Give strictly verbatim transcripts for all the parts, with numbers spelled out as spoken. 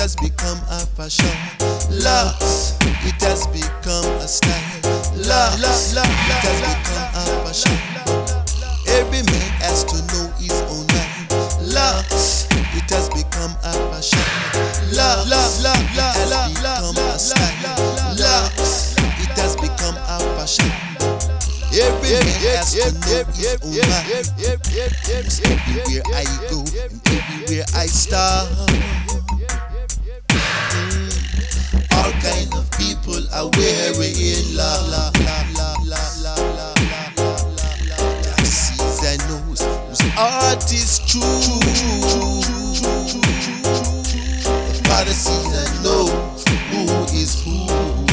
has become a fashion. Lux, it has become a style. Lux, it has become a fashion. Every man has to know his own line. Lux, it has become a fashion. Lux, it has become a style. Lux, it has become a fashion. Every man has to know his own mind. Everywhere I go and everywhere I start, mm. all kind of people are wearing love. Taxis and knows whose art is true. The Father sees and knows who is who.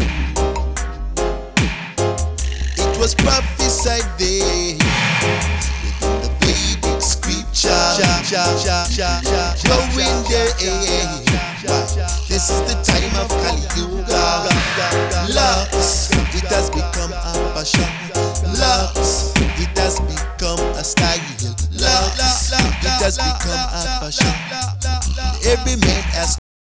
It was prophesied there within the Vedic scripture, knowing their age. This is the time of Kali Yuga. Lux, it has become a fashion. Lux, it has become a style. Lux, it has become a fashion. Every